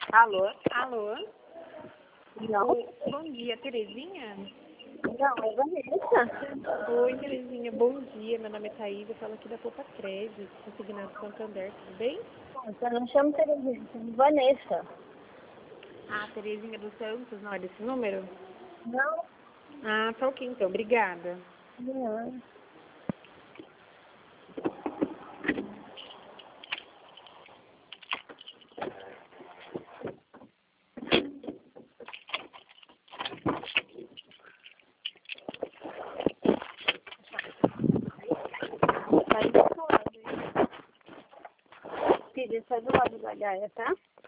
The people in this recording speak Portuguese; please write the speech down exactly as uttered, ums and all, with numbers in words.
Alô? Alô? Não? Oi, bom dia, Terezinha? Não, é Vanessa. Oi, Terezinha, bom dia. Meu nome é Thaís, eu falo aqui da Poupa Crédito, consignado Santander, tudo bem? Eu não chamo Terezinha, eu chamo Vanessa. Ah, Terezinha dos Santos, não é desse número? Não? Ah, tá ok então, obrigada. Não. Tá aí do lado, hein? Filha, sai do lado da Gaia, tá?